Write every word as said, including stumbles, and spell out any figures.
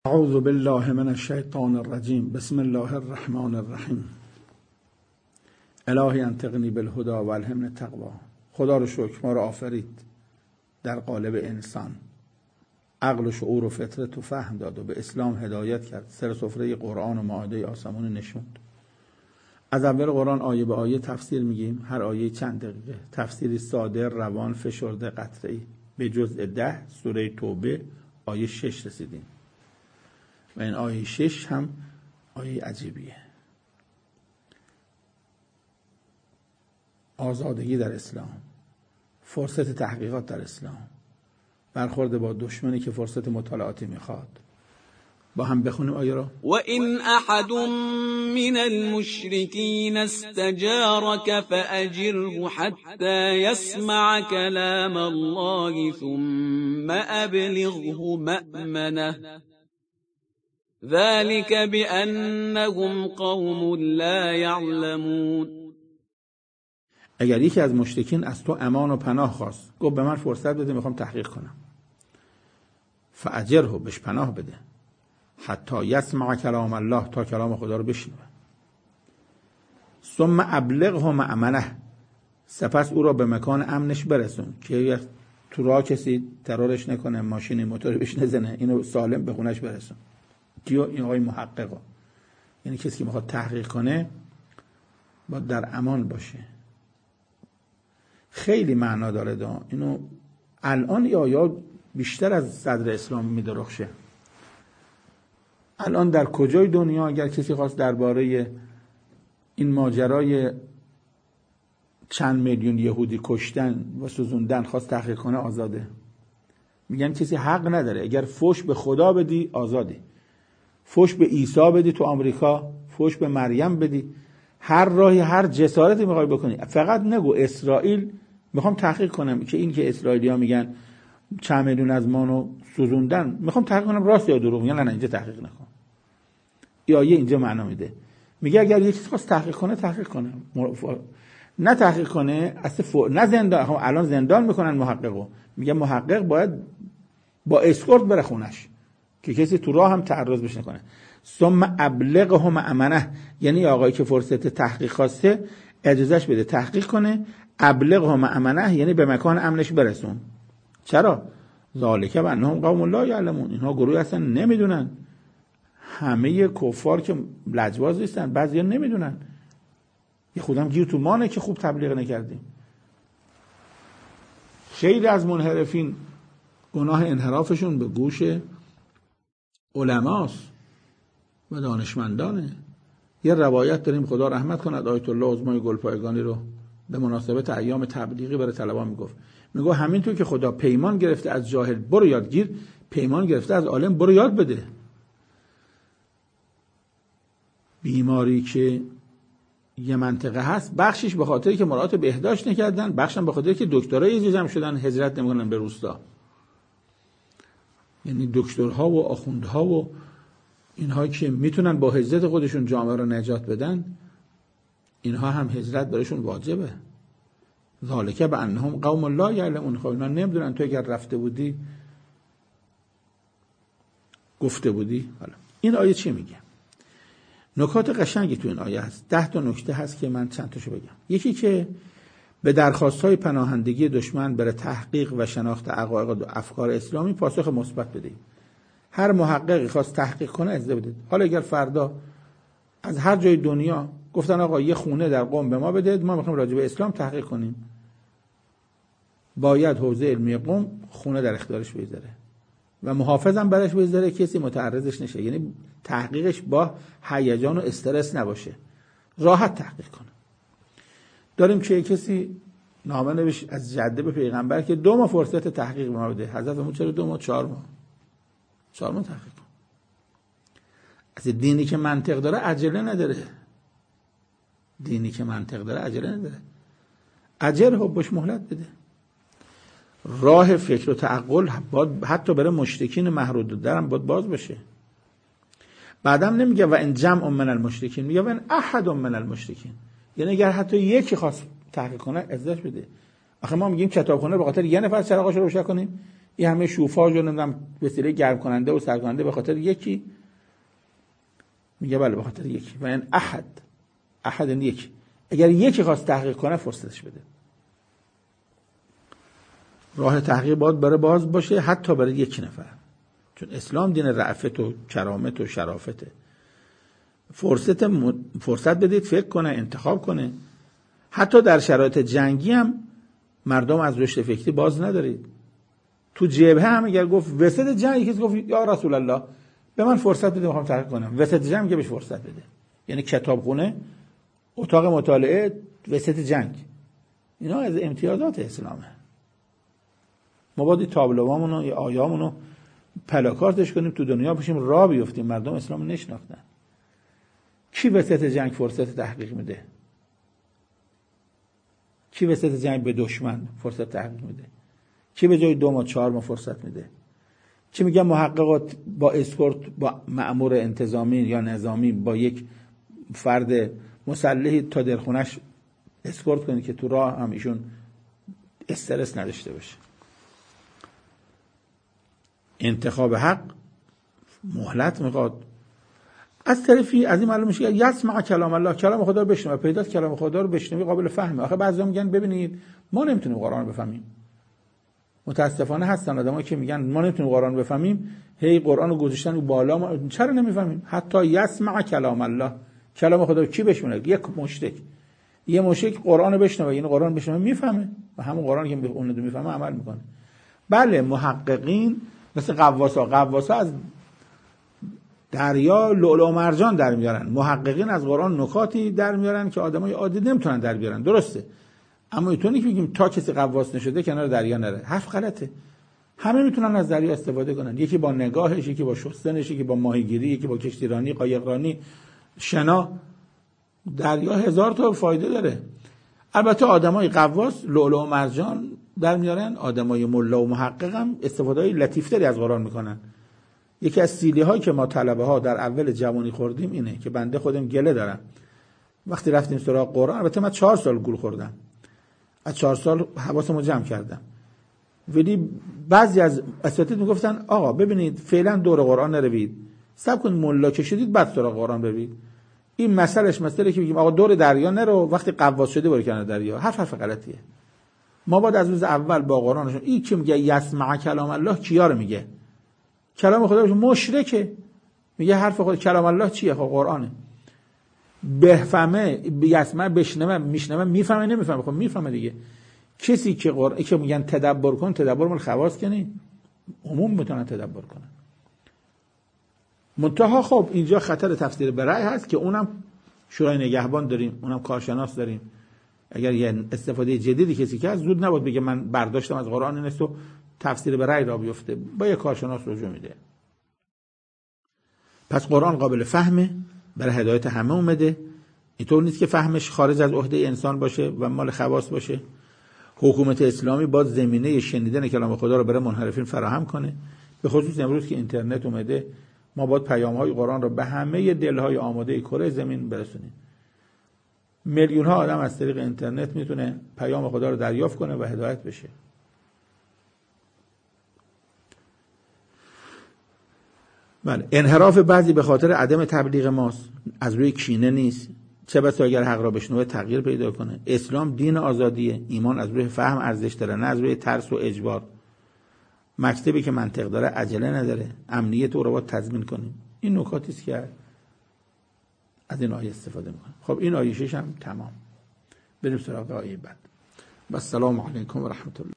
اعوذ بالله من الشیطان الرجیم. بسم الله الرحمن الرحیم. الهی انطقنی بالهدی و الهمنی التقوی. خدا رو شکر، ما رو آفرید در قالب انسان، عقل و شعور و فطرت و فهم داد و به اسلام هدایت کرد، سر سفره قرآن و مائده آسمانی نشوند. از اول قرآن آیه به آیه تفسیر میگیم، هر آیه چند دقیقه، تفسیری ساده، روان، فشرده، قطعی. به جزء ده سوره توبه آیه شش رسیدیم و این آیه شش هم آیه عجیبیه. آزادگی در اسلام، فرصت تحقیقات در اسلام، برخورد با دشمنی که فرصت مطالعاتی میخواد. با هم بخونیم آیه را. و این احد من المشرکین استجارك فاجره حتی يسمع كلام الله ثم ابلغه مأمنه ذلك بأنهم قوم لا يعلمون. اگر یکی از مشرکین از تو امان و پناه خواست، گفت به من فرصت بده میخوام تحقیق کنم، فاجره، بهش پناه بده، حتی یسمع کلام الله، تا کلام خدا رو بشنوه، ثم ابلغه مأمنه، سپس او را به مکان امنش برسون که تو راه کسی ترورش نکنه، ماشینی موتوری بهش نزنه، اینو سالم به خونش برسون. کیو؟ این آقای محقق، یعنی کسی که میخواد تحقیق کنه باید در امان باشه. خیلی معنا داره دا. اینو الان یا یا بیشتر از صدر اسلام میدرخشه. الان در کجای دنیا اگر کسی خواست درباره این ماجرای چند میلیون یهودی کشتن و سوزوندن خواست تحقیق کنه، آزاده. میگن کسی حق نداره. اگر فوش به خدا بدی آزادی، فوش به عیسی بدی تو آمریکا، فوش به مریم بدی، هر راهی، هر جسارتی میخوای بکنی، فقط نگو اسرائیل میخوام تحقیق کنم که این که اسرائیلی‌ها میگن چند میلیون از مانو سوزوندن، میخوام تحقیق کنم راست یا دروغ. میگن نه، اینجا تحقیق نکن. یا یه اینجا معنا میده، میگه اگر یکی خواست تحقیق کنه تحقیق کنه، نه تحقیق کنه اصلا ف... نه زندان. هم الان زندان میکنن محققو، میگه محقق باید با اسکورت بره خونش که کسی تو راه هم تعرض بش نکنه. ثم ابلغه مأمنه، یعنی آقایی که فرصت تحقیق خواسته اجازهش بده تحقیق کنه. ابلغه مأمنه یعنی به مکان امنش برسون. چرا؟ ذالک بانهم قوم لا یعلمون، اینها گروهی هستن نمیدونن. همه کفار که لجباز نیستن، بعضیا نمیدونن. یه خودم گیر تو مانه که خوب تبلیغ نکردیم. خیلی از منحرفین گناه انحرافشون به گوش علماست و دانشمندانه. یه روایت داریم، خدا رحمت کند، آیت الله عظمای گلپایگانی رو به مناسبت ایام تبلیغی برای طلبا میگفت، میگه همینطور که خدا پیمان گرفته از جاهل برو یادگیر، پیمان گرفته از عالم برو یاد بده. بیماری که یه منطقه هست، بخشش به خاطری که مراعات بهداشت نکردن، بخشم به خاطری که دکترای جمع شدن هجرت نمیکنن به روستا. یعنی دکترها و آخوندها و اینها که میتونن با هجرت خودشون جامعه رو نجات بدن، اینها هم هجرت برایشون واجبه. ذالک بانهم قوم لا یعلمون. خب اینا نمیدونن. تو اگر رفته بودی گفته بودی. حالا این آیه چی میگه؟ نکات قشنگی تو این آیه هست. ده تا نکته هست که من چند تاشو بگم. یکی که به درخواست‌های پناهندگی دشمن برای تحقیق و شناخت عقاید و افکار اسلامی پاسخ مثبت بدید. هر محققی خواست تحقیق کنه اجازه بدید. حالا اگر فردا از هر جای دنیا گفتن آقا یه خونه در قم به ما بدید، ما میخوایم راجع به اسلام تحقیق کنیم، باید حوزه علمی قم خونه در اختیارش بذاره و محافظم برش بذاره، کسی متعرضش نشه. یعنی تحقیقش با هیجان و استرس نباشه، راحت تحقیق کنه. داریم که کسی نامه نوشت از جده به پیغمبر که دو ماه فرصت تحقیق ما بده. حضرت محمد چرا دو ماه؟ چهار ماه. چهار ماه تحقیق کن. از دینی که منطق داره عجله نداره. دینی که منطق داره عجله نداره. اجر حب باش، مهلت بده. راه فکر و تعقل باید حتی برای مشرکین محدود درم باید باز بشه. بعدم نمیگه و ان جمع من المشرکین، میگه و ان احد من المشرکین، یعنی اگر حتی یکی خواست تحقیق کنه ازش بده. آخه ما میگیم کتابخونه به خاطر یه نفر چراغاشو روشن کنیم، این همه شوفاژ و نمیدونم وسیله گرم کننده و سرد کننده به خاطر یکی؟ میگه بله به خاطر یکی. و این احد احد این یکی، اگر یکی خواست تحقیق کنه فرصتش بده. راه تحقیق باید برای باز باشه، حتی برای یک نفر، چون اسلام دین رأفت و کرامت و شرافته. فرصت م... فرصت بدید فکر کنه، انتخاب کنه. حتی در شرایط جنگی هم مردم از رشد فکری باز ندارید. تو جبهه هم اگر گفت وسط جنگ، یکی گفت یا رسول الله به من فرصت بده میخوام تحقیق کنم، وسط جنگ که بهش فرصت بده. یعنی کتابخونه، اتاق مطالعه وسط جنگ، اینا از امتیازات اسلامه. ما باید تابلوامونو یا آیامونو پلاکارتش کنیم تو دنیا بشیم راه بیفتیم، مردم اسلام نشناختن. کی وسط جنگ فرصت تحقیق میده؟ کی وسط جنگ به دشمن فرصت تحقیق میده؟ کی به جای دو ماه چهار ماه فرصت میده؟ کی میگه محققات با اسکورت با مأمور انتظامی یا نظامی با یک فرد مسلحی تا در خونش اسکورت کنه که تو راه هم ایشون استرس نداشته باشه؟ انتخاب حق مهلت میخواد. از طرفی از این معلوم میشه یسمع کلام الله، کلام خدا رو بشنوه. پیداست کلام خدا رو بشنوی قابل فهمه. آخه بعضیا میگن ببینید ما نمیتونیم قرآن رو بفهمیم. متاسفانه هستن آدمایی که میگن ما نمیتونیم قرآن رو بفهمیم، هی قرآن رو گذاشتن رو بالا، ما چرا نمیفهمیم؟ حتی یسمع کلام الله، کلام خدا رو کی بشنوه؟ یک مشرک. یه مشرک قرآن رو بشنوه، یعنی قرآن بشنوه میفهمه و همون قرآن که اون رو میفهمه عمل میکنه. بله محققین مثل غواصا، غواصا از دریا لؤلؤ و مرجان در میارن، محققین از قرآن نکاتی در میارن که آدمای عادی نمیتونن در بیارن. درسته، اما اینطوری که بگیم تا کسی غواص نشده کنار دریا نره، حرف غلطه. همه میتونن از دریا استفاده کنن، یکی با نگاهش، یکی با شستنش، یکی با ماهیگیری، یکی با کشتیرانی، قایقرانی، شنا. دریا هزار تا فایده داره. البته آدمای غواص لؤلؤ و مرجان در میارن، آدمای ملا و محقق هم استفاده‌های لطیف‌تری از قرآن میکنن. یکی از سیلی هایی که ما طلبه ها در اول جوانی خوردیم اینه که بنده خودم گله دارم. وقتی رفتیم سراغ قرآن، البته من چهار سال گول خوردم، از چهار سال حواسمو جمع کردم، ولی بعضی از اساتید میگفتن آقا ببینید فعلا دور قرآن نروید، صبر کنید ملا که شدید بعد سراغ قرآن بروید. این مسئلهش مسئله که میگیم آقا دور دریا نرو، وقتی غواص شده برو کنار دریا. حرف حرف غلطیه. ما باید از روز اول با قرآنشون، این که میگه یسمع کلام الله کیا رو میگه؟ کلام خدا مشرکه، میگه حرف خدا. کلام الله چیه؟ خب قرآنه. بفهمه، یسمع بشنوه، میشنوه، میفهمه نمیفهمه؟ خب میفهمه دیگه. کسی که قرآن که میگن تدبر کن، تدبر مال خواص کنی، عموم میتونن تدبر کنن. منتها خب اینجا خطر تفسیر به رأی هست که اونم شورای نگهبان داریم، اونم کارشناس داریم. اگر یه استفاده جدیدی کسی کرد زود نباید بگه من برداشتم از قرآن اینست و تفسیر به رأی را بیفته، با یه کارشناس رجوع میده. پس قرآن قابل فهمه، برای هدایت همه اومده. اینطور نیست که فهمش خارج از عهده انسان باشه و مال خواص باشه. حکومت اسلامی باید زمینه شنیدن کلام خدا رو برای منحرفین فراهم کنه. به خصوص امروز که اینترنت اومده، ما باید پیام‌های قرآن رو به همه دل‌های آماده کره زمین برسونیم. میلیون ها آدم از طریق اینترنت میتونه پیام خدا رو دریافت کنه و هدایت بشه. بله، انحراف بعضی به خاطر عدم تبلیغ ماست، از روی کینه نیست. چه بسا اگر حق را بشنوه تغییر پیدا کنه. اسلام دین آزادیه، ایمان از روی فهم ارزش داره، نه از روی ترس و اجبار. مکتبی که منطق داره عجله نداره، امنیت او رو باید تضمین کنیم. این نکاتی است که از این آیه استفاده میکنه. خب این آیه شش هم تمام. بریم سراغ آیه بعد. و السلام علیکم و رحمت الله.